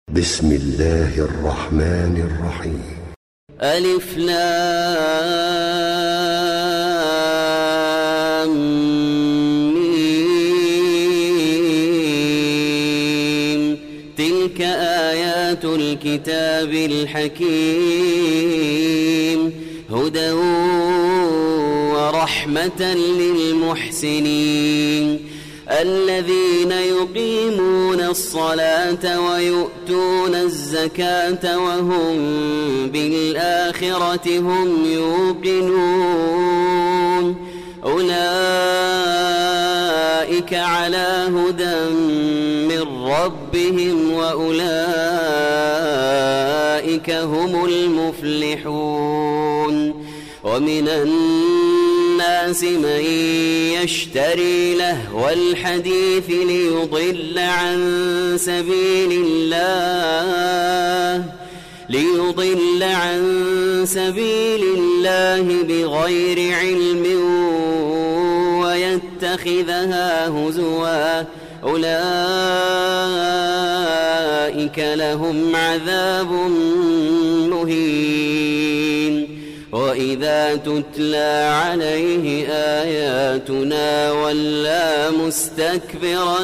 بسم الله الرحمن الرحيم. ألف لام ميم. تلك آيات الكتاب الحكيم، هدى ورحمة للمحسنين الذين يقيمون الصلاة ويؤتون الزكاة وهم بالآخرة هم يوقنون. أولئك على هدى من ربهم وأولئك هم المفلحون. ومن الناس من يشتري لهو الحديث ليضل عن سبيل الله بغير علم ويتخذها هزوا. أولئك لهم عذاب مهين. وإذا تتلى عليه آياتنا ولى مستكبرا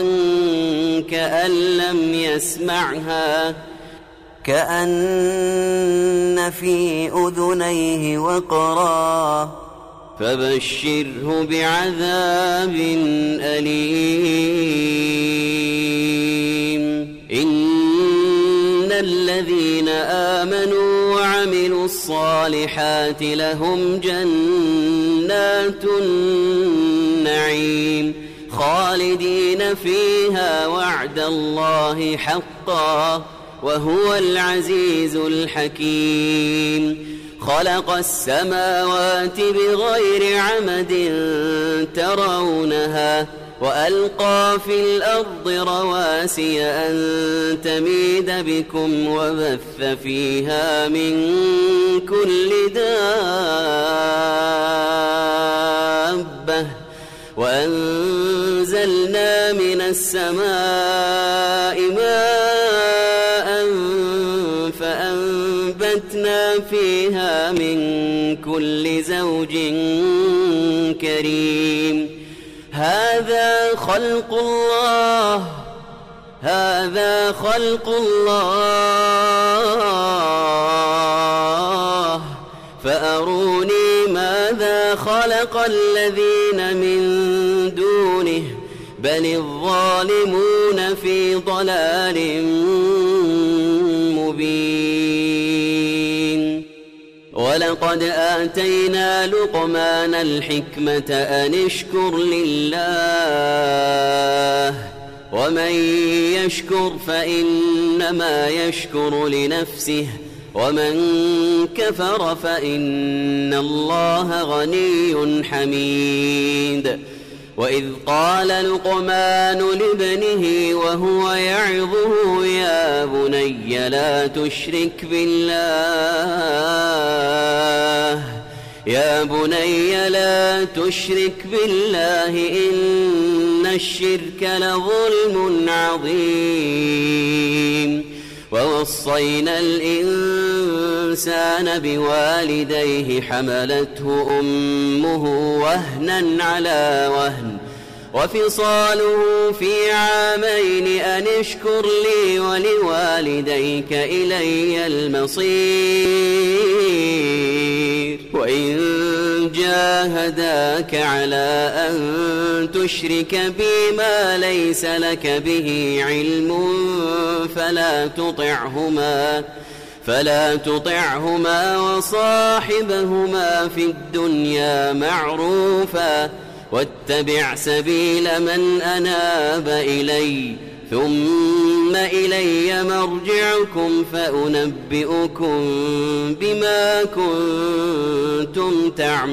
كأن في أذنيه وقرا فبشره بعذاب أليم. إن الذين آمنوا وعملوا الصالحات لهم جنات النعيم خالدين فيها وعد الله حقا وهو العزيز الحكيم. خلق السماوات بغير عمد ترونها وألقى في الأرض رواسي أن تميد بكم وبث فيها من كل دابة وأنزلنا من السماء ماء فأنبتنا فيها من كل زوج كريم. هذا خلق الله فأروني ماذا خلق الذين من دونه بل الظالمون في ضلال مبين. ولقد آتينا لقمان الحكمة أن اشكر لله ومن يشكر فإنما يشكر لنفسه ومن كفر فإن الله غني حميد. وإذ قال لقمان لابنه وهو يعظه يا بني لا تشرك بالله إن الشرك لظلم عظيم. ووصينا الإنسان بوالديه حملته أمه وهنا على وهن وفصاله في عامين أن اشكر لي ولوالديك إلي المصير. وإن جاهداك على أن تشرك بي ما ليس لك به علم فلا تطعهما وصاحبهما في الدنيا معروفا واتبع سبيل من أناب إلي ثم إلي مرجعكم فأنبئكم بما كنتم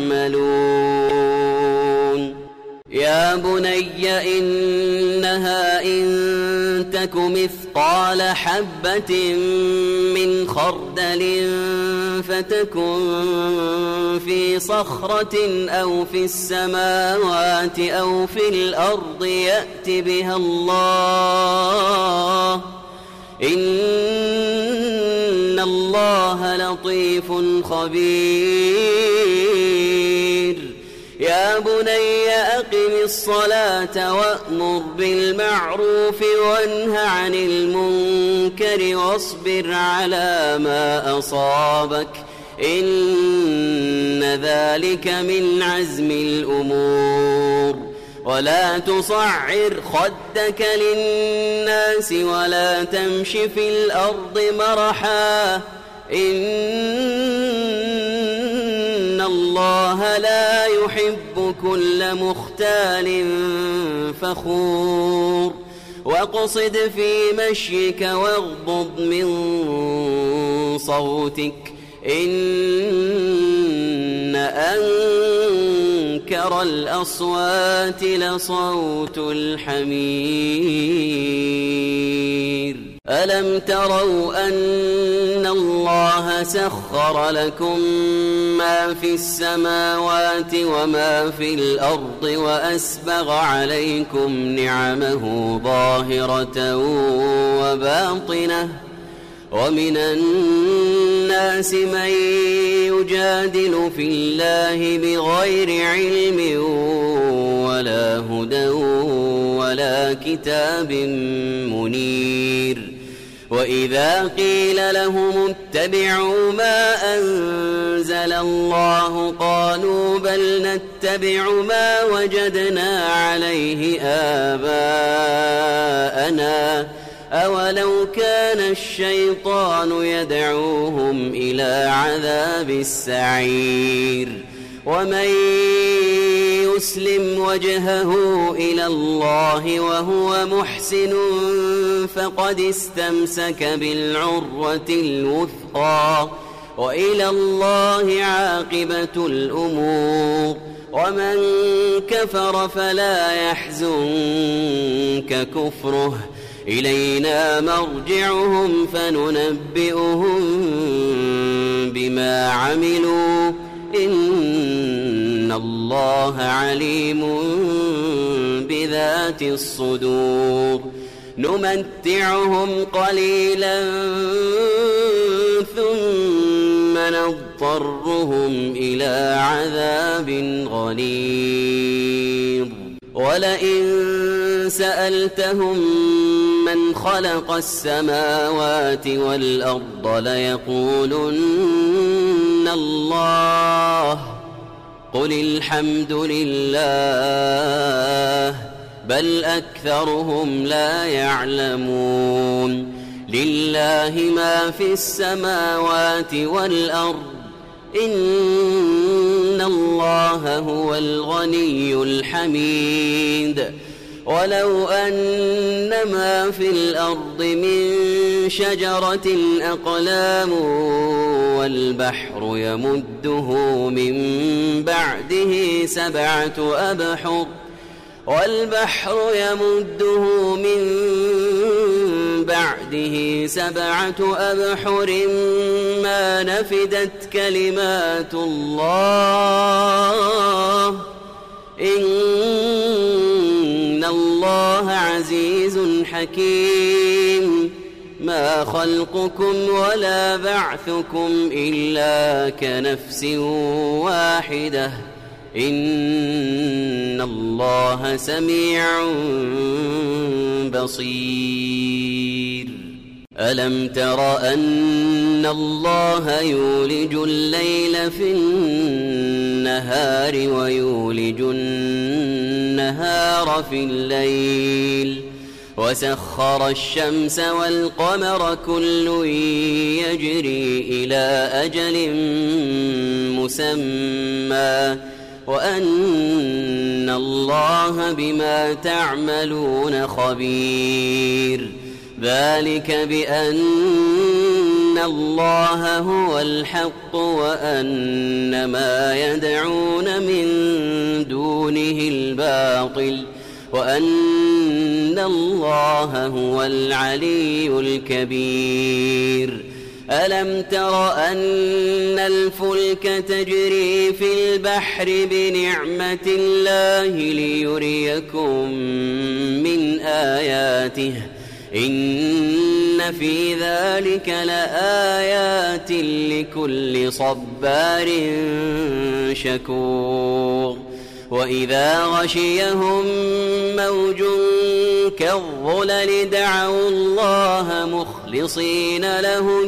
تعملون. يا بني إنها إن تك مثقال حبة من خردل فتكن في صخرة أو في السماوات أو في الأرض يأت بها الله إن الله لطيف خبير يا بني أقم الصلاة وأمر بالمعروف وانه عن المنكر واصبر على ما أصابك إن ذلك من عزم الأمور ولا تصعر خدك للناس ولا تمش في الأرض مرحا إن الله لا يحب كل مختال فخور واقصد في مشيك واغضض من صوتك إن أنكر الأصوات لصوت الحمير ألم تروا أن الله سخر لكم ما في السماوات وما في الأرض وأسبغ عليكم نعمه ظاهرة وباطنة ومن الناس من يجادل في الله بغير علم ولا هدى ولا كتاب منير وإذا قيل لهم اتبعوا ما أنزل الله قالوا بل نتبع ما وجدنا عليه آباءنا أولو كان الشيطان يدعوهم إلى عذاب السعير ومن يسلم وجهه إلى الله وهو محسن فقد استمسك بالعروة الوثقى وإلى الله عاقبة الأمور ومن كفر فلا يحزنك كفره إلينا مرجعهم فننبئهم بما عملوا إن الله عليم بذات الصدور نمتعهم قليلا ثم نضطرهم إلى عذاب غليظ ولئن سألتهم من خلق السماوات والأرض ليقولن الله قل الحمد لله بل أكثرهم لا يعلمون لله ما في السماوات والأرض إن الله هو الغني الحميد ولو أن ما في الأرض من شجرة أقلام والبحر يمده من بعده سبعة أبحر ما نفدت كلمات الله إن الله عزيز حكيم ما خلقكم ولا بعثكم إلا كنفس واحدة إن الله سميع بصير ألم تر أن الله يولج الليل في النهار ويولج النهار في الليل وسخر الشمس والقمر كل يجري إلى أجل مسمى وأن الله بما تعملون خبير ذلك بأن الله هو الحق وأن ما يدعون من دونه الباطل وأن الله هو العلي الكبير ألم تر أن الفلك تجري في البحر بنعمة الله ليريكم من آياته إن في ذلك لآيات لكل صبار شكور وإذا غشيهم موج كالظلل دعوا الله مخلصين له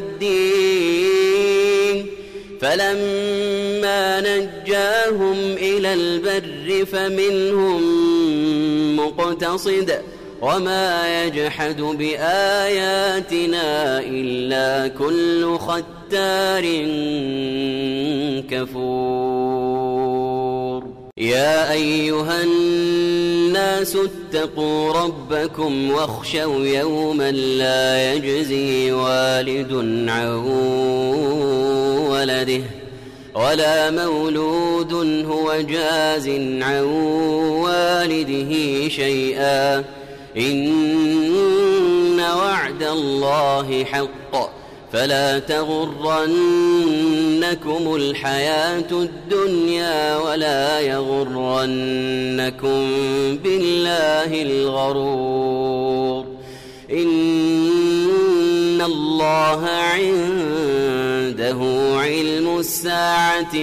الدين فلما نجاهم إلى البر فمنهم مقتصد وما يجحد بآياتنا إلا كل ختار كفور يا أيها الناس اتقوا ربكم واخشوا يوما لا يجزي والد عن ولده ولا مولود هو جاز عن والده شيئا إن وعد الله حق فلا تغرنكم الحياة الدنيا ولا يغرنكم بالله الغرور إن الله عنده علم الساعة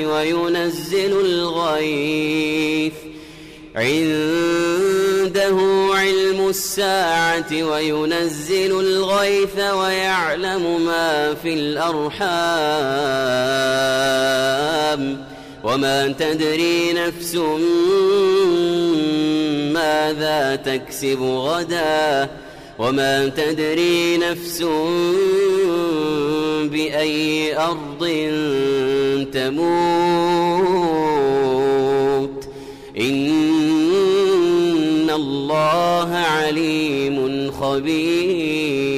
وينزل الغيث ويعلم ما في الأرحام وما تدري نفس ماذا تكسب غدا وما تدري نفس بأي أرض تموت إن الله عليم خبير